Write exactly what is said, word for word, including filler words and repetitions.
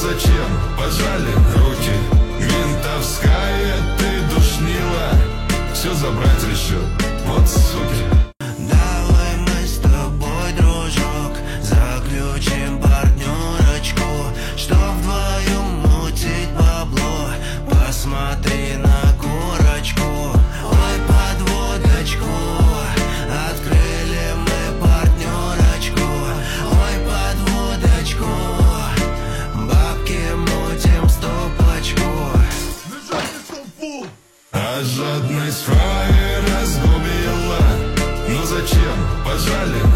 зачем пожали руки? Ментовская ты душнила, все забрать решил, вот суки. Давай мы с тобой, дружок, заключим партнерочку, что вдвоем мутить бабло. Посмотри на курочку, ой, подводочку. Открыли мы партнерочку, ой, подводочку. Бабки мутим стопочку. А жадность фраера разгубила. Ну зачем пожали